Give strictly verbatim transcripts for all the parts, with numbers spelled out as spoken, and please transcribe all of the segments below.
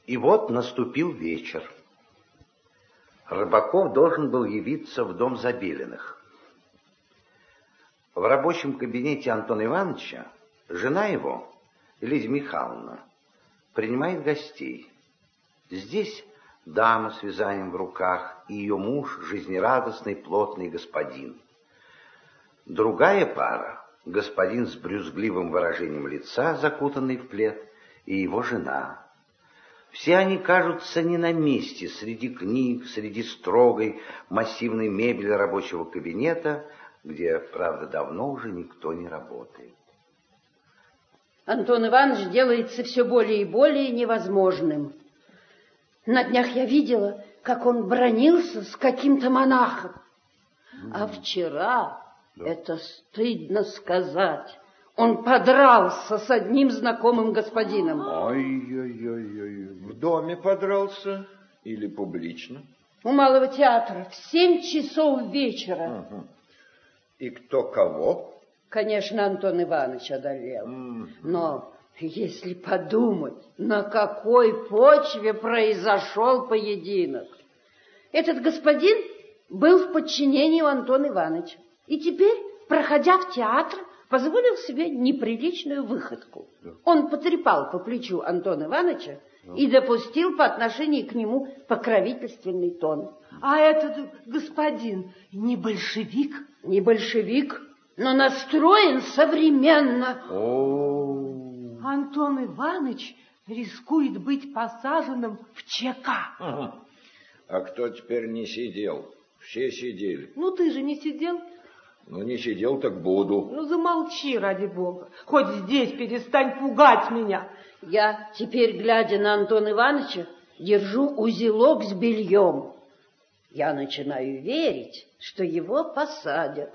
И вот наступил вечер. Рыбаков должен был явиться в дом Забелиных. В рабочем кабинете Антона Ивановича жена его, Лидия Михайловна, принимает гостей. Здесь дама с вязанием в руках и ее муж, жизнерадостный, плотный господин. Другая пара, господин с брюзгливым выражением лица, закутанный в плед, и его жена. Все они кажутся не на месте среди книг, среди строгой массивной мебели рабочего кабинета, где, правда, давно уже никто не работает. Антон Иванович делается все более и более невозможным. На днях я видела, как он бранился с каким-то монахом. Mm. А вчера, да. Это стыдно сказать, он подрался с одним знакомым господином. Ой-ой-ой, в доме подрался или публично? У Малого театра в семь часов вечера. Угу. И кто кого? Конечно, Антон Иванович одолел. Mm-hmm. Но если подумать, на какой почве произошел поединок. Этот господин был в подчинении у Антона Ивановича. И теперь, проходя в театр, позволил себе неприличную выходку. Yeah. Он потрепал по плечу Антона Ивановича yeah. и допустил по отношению к нему покровительственный тон. А этот господин не большевик? Не большевик, но настроен современно. О-о-о. Антон Иванович рискует быть посаженным в ЧК. Ага. А кто теперь не сидел? Все сидели. Ну, ты же не сидел. Ну, не сидел, так буду. Ну, замолчи, ради бога. Хоть здесь перестань пугать меня. Я теперь, глядя на Антона Ивановича, держу узелок с бельем. Я начинаю верить, что его посадят.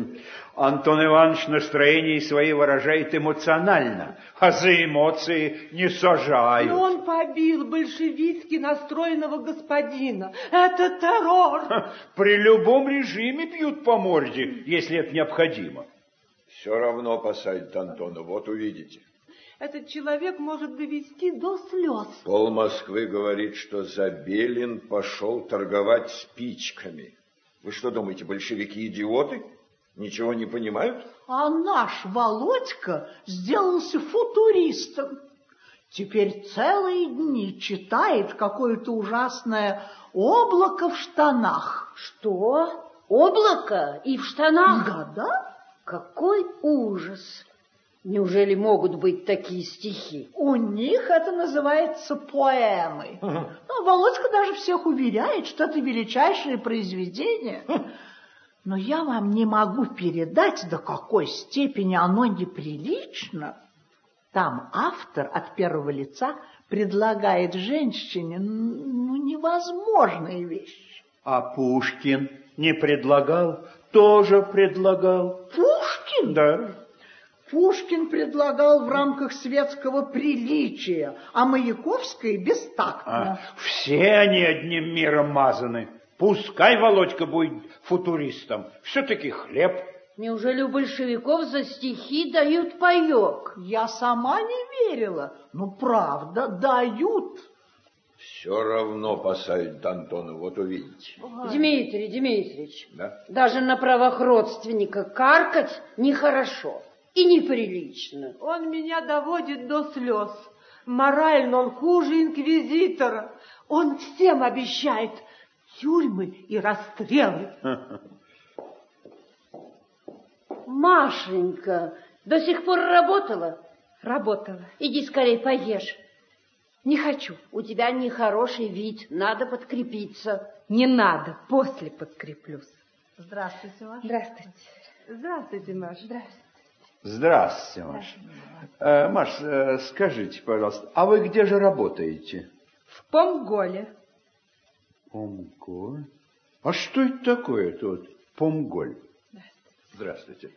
Антон Иванович настроение свои выражает эмоционально, а за эмоции не сажают. Но он побил большевистски настроенного господина. Это террор. При любом режиме бьют по морде, если это необходимо. Все равно посадят Антона, вот увидите. Этот человек может довести до слез. Пол Москвы говорит, что Забелин пошел торговать спичками. Вы что думаете, большевики идиоты? Ничего не понимают? А наш Володька сделался футуристом. Теперь целые дни читает какое-то ужасное облако в штанах. Что? Облако и в штанах? Да-да. Какой ужас! Неужели могут быть такие стихи? У них это называется поэмы. Угу. Ну, Володька даже всех уверяет, что это величайшее произведение. Но я вам не могу передать, до какой степени оно неприлично. Там автор от первого лица предлагает женщине ну, невозможные вещи. А Пушкин не предлагал? Тоже предлагал. Пушкин? Да. Пушкин предлагал в рамках светского приличия, а Маяковская бестактно. А, все они одним миром мазаны. Пускай Володька будет футуристом. Все-таки хлеб. Неужели у большевиков за стихи дают паек? Я сама не верила. Ну, правда, дают. Все равно посадят Антона, вот увидите. Дмитрий Дмитриевич, да? Даже на правах родственника каркать нехорошо. И неприлично. Он меня доводит до слез. Морально он хуже инквизитора. Он всем обещает тюрьмы и расстрелы. Машенька, до сих пор работала? Работала. Иди скорее поешь. Не хочу. У тебя нехороший вид, надо подкрепиться. Не надо, после подкреплюсь. Здравствуйте, Маша. Здравствуйте. Здравствуйте, Маша. Здравствуйте. Здравствуйте, Маша. Э, Маш, э, скажите, пожалуйста, а вы где же работаете? В Помголе. Помголь? А что это такое тут, Помголь? Здравствуйте.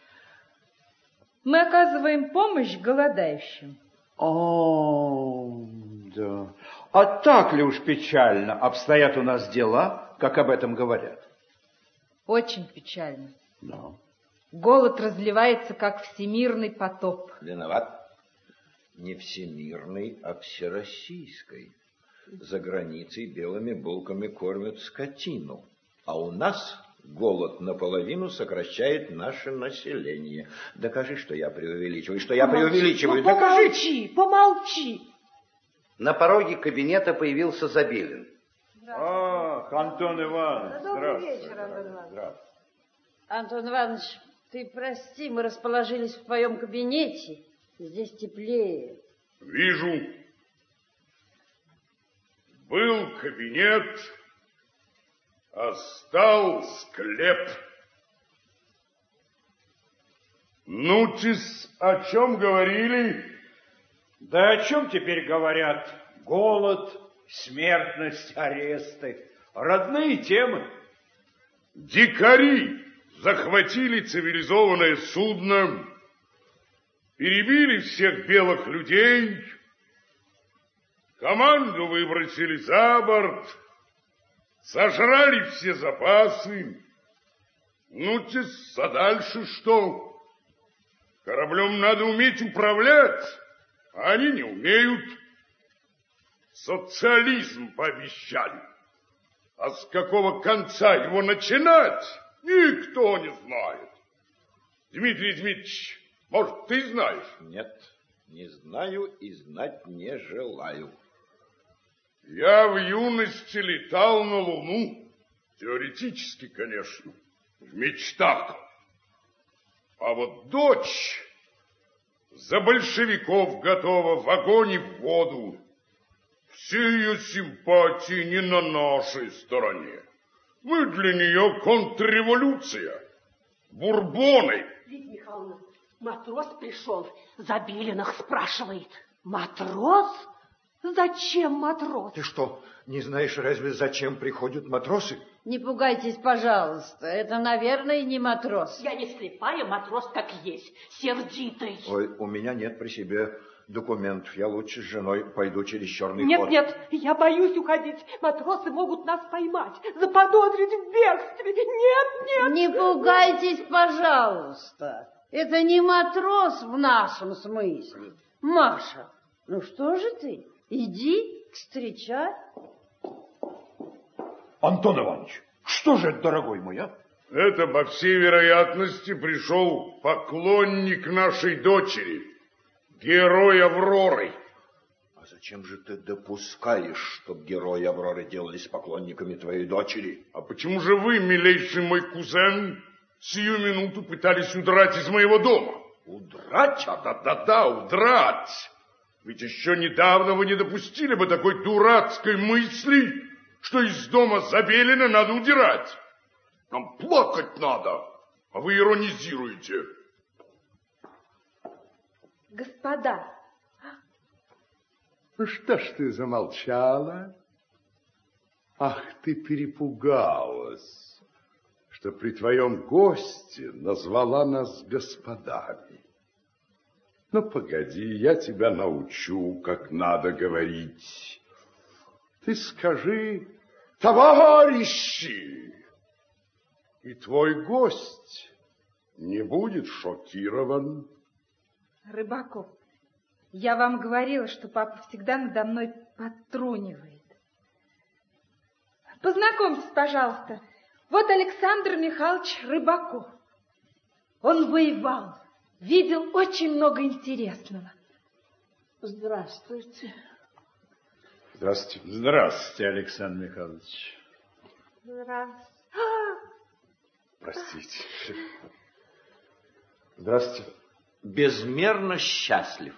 Мы оказываем помощь голодающим. О, да. А так ли уж печально обстоят у нас дела, как об этом говорят? Очень печально. Да. Голод разливается, как всемирный потоп. Виноват. Не всемирный, а всероссийский. За границей белыми булками кормят скотину, а у нас голод наполовину сокращает наше население. Докажи, что я преувеличиваю, что я помолчи, преувеличиваю. Ну, Докажи. помолчи, помолчи. На пороге кабинета появился Забелин. Ах, Антон Иванович, Добрый здравствуйте. вечер, Антон Иванович. Здравствуйте. Антон Иванович, ты прости, мы расположились в твоем кабинете. Здесь теплее. Вижу. Был кабинет, а стал склеп. Ну-тис, о чем говорили? Да о чем теперь говорят? Голод, смертность, аресты. Родные темы. Дикари захватили цивилизованное судно, перебили всех белых людей, команду выбросили за борт, сожрали все запасы. Ну-тис, а дальше что? Кораблем надо уметь управлять, а они не умеют. Социализм пообещали. А с какого конца его начинать, никто не знает. Дмитрий Дмитриевич, может, ты знаешь? Нет, не знаю и знать не желаю. Я в юности летал на Луну. Теоретически, конечно, в мечтах. А вот дочь за большевиков готова в огонь и в воду. Все ее симпатии не на нашей стороне. Мы для нее контрреволюция. Бурбоны. Лидия Михайловна, матрос пришел, Забелиных спрашивает. Матрос? Зачем матрос? Ты что, не знаешь, разве зачем приходят матросы? Не пугайтесь, пожалуйста. Это, наверное, не матрос. Я не слепая, матрос как есть, сердитый. Ой, у меня нет при себе документов. Я лучше с женой пойду через черный Нет, ход. нет, я боюсь уходить. Матросы могут нас поймать, заподозрить в бегстве. Нет, нет. Не пугайтесь, пожалуйста. Это не матрос в нашем смысле. Маша, ну что же ты? Иди встречай. Антон Иванович, что же это, дорогой мой, а? Это, по всей вероятности, пришел поклонник нашей дочери, герой Авроры. А зачем же ты допускаешь, чтобы герои Авроры делались поклонниками твоей дочери? А почему же вы, милейший мой кузен, сию минуту пытались удрать из моего дома? Удрать? А да-да-да, удрать! Ведь еще недавно вы не допустили бы такой дурацкой мысли, что из дома Забелина надо удирать. Нам плакать надо, а вы иронизируете. Господа. Ну что ж ты замолчала? Ах, ты перепугалась, что при твоем госте назвала нас господами. Ну, погоди, я тебя научу, как надо говорить. Ты скажи «товарищи», и твой гость не будет шокирован. Рыбаков, я вам говорила, что папа всегда надо мной подтрунивает. Познакомьтесь, пожалуйста. Вот Александр Михайлович Рыбаков. Он воевал, видел очень много интересного. Здравствуйте. Здравствуйте. Здравствуйте, Александр Михайлович. Здравствуйте. Простите. Здравствуйте. Безмерно счастлив.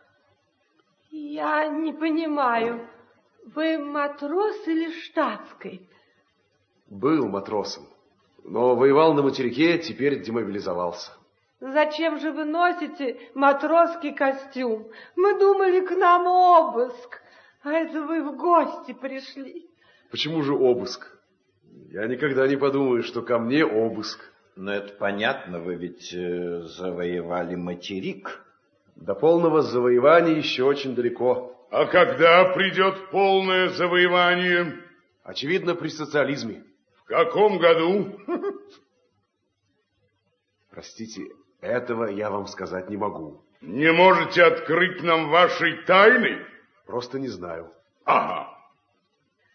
Я не понимаю, вы матрос или штатский? Был матросом, но воевал на материке, теперь демобилизовался. Зачем же вы носите матросский костюм? Мы думали, к нам обыск, а это вы в гости пришли. Почему же обыск? Я никогда не подумаю, что ко мне обыск. Но это понятно, вы ведь э, завоевали материк. До полного завоевания еще очень далеко. А когда придет полное завоевание? Очевидно, при социализме. В каком году? Простите, этого я вам сказать не могу. Не можете открыть нам вашей тайны? Просто не знаю. Ага.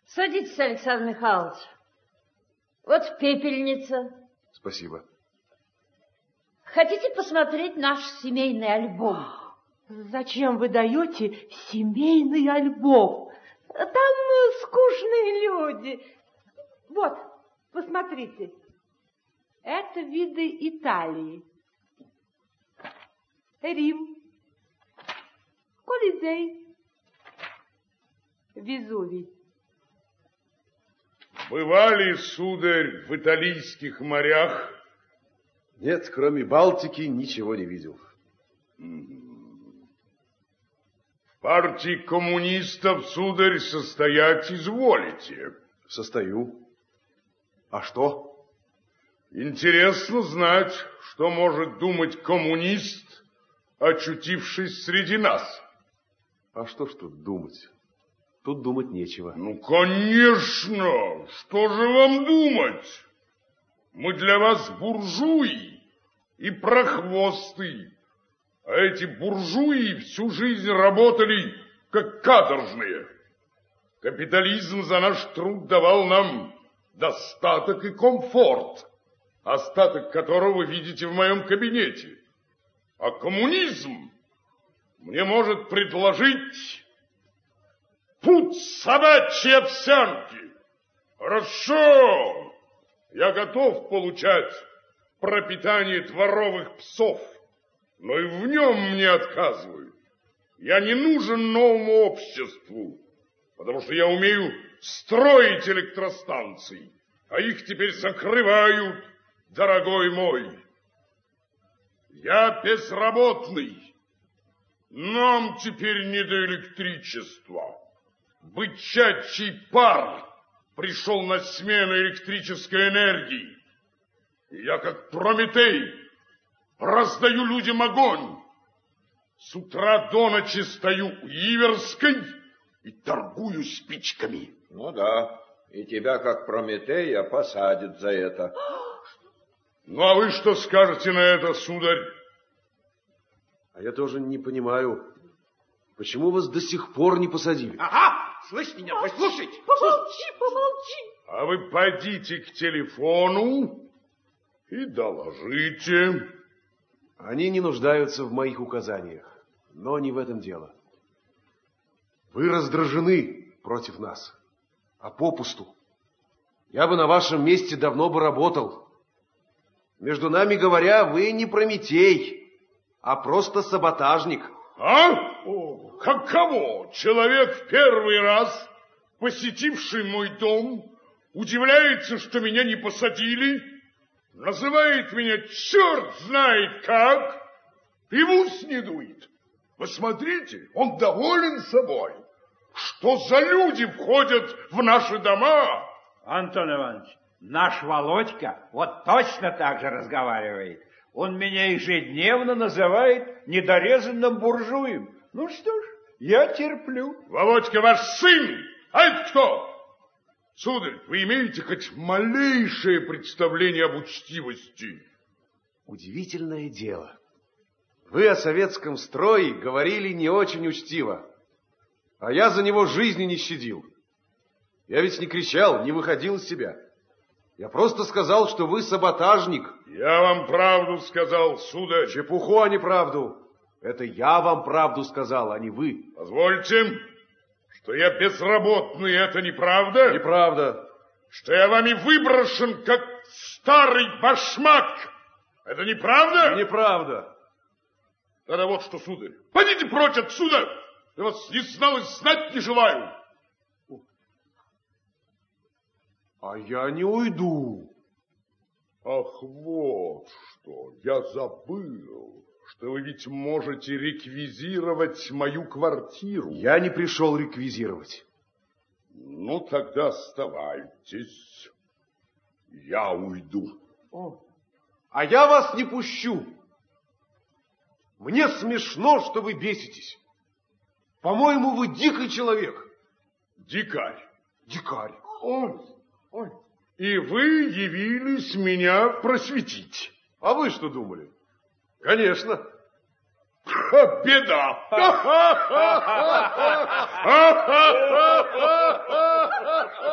Садитесь, Александр Михайлович. Вот пепельница. Спасибо. Хотите посмотреть наш семейный альбом? Зачем вы даете семейный альбом? Там скучные люди. Вот, посмотрите. Это виды Италии. Рим. Колизей. Везувий. Бывали, сударь, в итальянских морях? Нет, кроме Балтики ничего не видел. В партии коммунистов, сударь, состоять изволите? Состою. А что? Интересно знать, что может думать коммунист, очутившись среди нас. А что ж тут думать? Тут думать нечего. Ну, конечно! Что же вам думать? Мы для вас буржуи и прохвосты. А эти буржуи всю жизнь работали как каторжные. Капитализм за наш труд давал нам достаток и комфорт, остаток которого вы видите в моем кабинете. А коммунизм мне может предложить пуд собачьей овсянки. Хорошо, я готов получать пропитание дворовых псов, но и в нем мне отказывают. Я не нужен новому обществу, потому что я умею строить электростанции, а их теперь закрывают, дорогой мой. Я безработный, нам теперь не до электричества. Бычачий пар пришел на смену электрической энергии. И я, как Прометей, раздаю людям огонь. С утра до ночи стою у Иверской и торгую спичками. Ну да, и тебя, как Прометея, посадят за это. Ну, а вы что скажете на это, сударь? А я тоже не понимаю, почему вас до сих пор не посадили? Ага! Слышь меня, послушайте. Помолчи, помолчи. А вы пойдите к телефону и доложите. Они не нуждаются в моих указаниях, но не в этом дело. Вы раздражены против нас, а попусту. Я бы на вашем месте давно бы работал. Между нами говоря, вы не Прометей, а просто саботажник. А? Каково? Человек в первый раз, посетивший мой дом, удивляется, что меня не посадили, называет меня черт знает как, и в ус не дует. Посмотрите, он доволен собой. Что за люди входят в наши дома? Антон Иванович, наш Володька вот точно так же разговаривает. Он меня ежедневно называет недорезанным буржуем. Ну что ж, я терплю. Володька ваш сын? А это кто? Сударь, вы имеете хоть малейшее представление об учтивости? Удивительное дело. Вы о советском строе говорили не очень учтиво, а я за него жизни не щадил. Я ведь не кричал, не выходил из себя. Я просто сказал, что вы саботажник. Я вам правду сказал, сударь. Чепуху, а не правду. Это я вам правду сказал, а не вы. Позвольте, что я безработный, это неправда? Неправда. Что я вами выброшен, как старый башмак, это неправда? Неправда. Тогда вот что, сударь, пойдите прочь отсюда, я вас не знал и знать не желаю. А я не уйду. Ах, вот что, я забыл, что вы ведь можете реквизировать мою квартиру. Я не пришел реквизировать. Ну, тогда оставайтесь, я уйду. О. А я вас не пущу. Мне смешно, что вы беситесь. По-моему, вы дикий человек. Дикарь. Дикарь. Ой, ой. И вы явились меня просветить. А вы что думали? Конечно. Беда.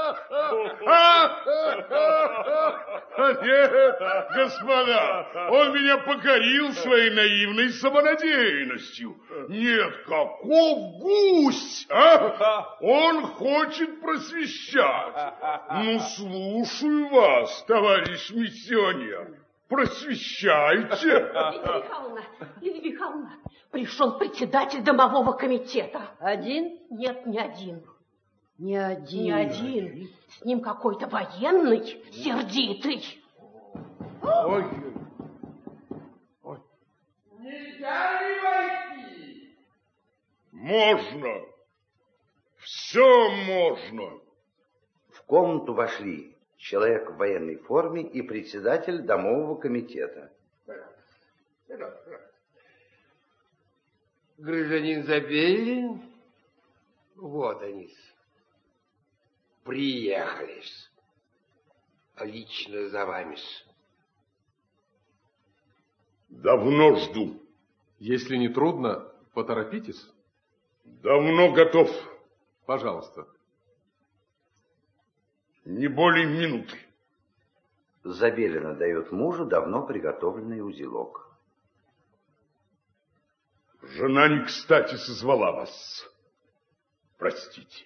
Нет, господа, он меня покорил своей наивной самонадеянностью. Нет, каков гусь, а? Он хочет просвещать. Ну, слушаю вас, товарищ миссионер. Просвещайте. Лидия Михайловна, Лидия Михайловна, пришел председатель домового комитета. Один? Нет, не один. Не один. Не один. С ним какой-то военный, сердитый. Ой. Ой. Нельзя ли войти? Можно. Все можно. В комнату вошли человек в военной форме и председатель домового комитета. Гражданин Забелин, вот они, приехали лично за вами. Давно жду. Если не трудно, поторопитесь. Давно готов. Пожалуйста. Не более минуты. Забелина дает мужу давно приготовленный узелок. Жена не кстати созвала вас. Простите.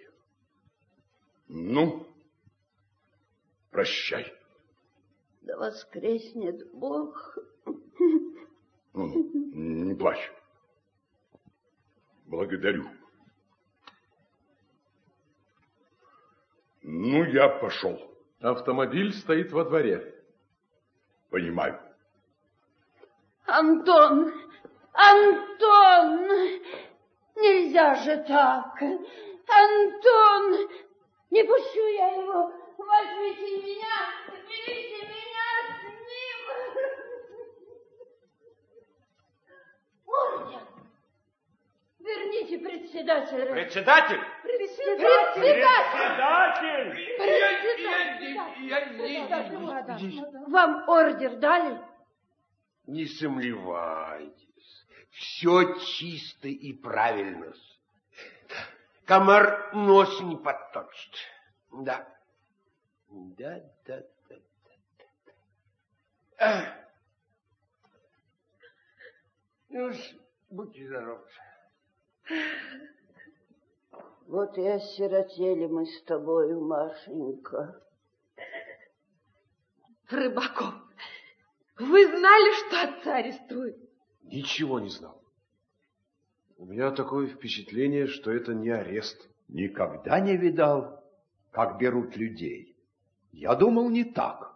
Ну, прощай. Да воскреснет Бог. Не плачь. Благодарю. Ну, я пошел. Автомобиль стоит во дворе. Понимаю. Антон, Антон, нельзя же так. Антон, не пущу я его. Возьмите меня, берите меня с ним. Орден. Верните председателя. Председатель? Председатель. Председатель. Вам ордер дали? Не сомневайтесь, все чисто и правильно. Комар нос не подточит. Да. Да, да, да, да. Ну, будьте здоровы. Вот и осиротели мы с тобою, Машенька. Рыбаков, вы знали, что отца арестуют? Ничего не знал. У меня такое впечатление, что это не арест. Никогда не видал, как берут людей. Я думал, не так.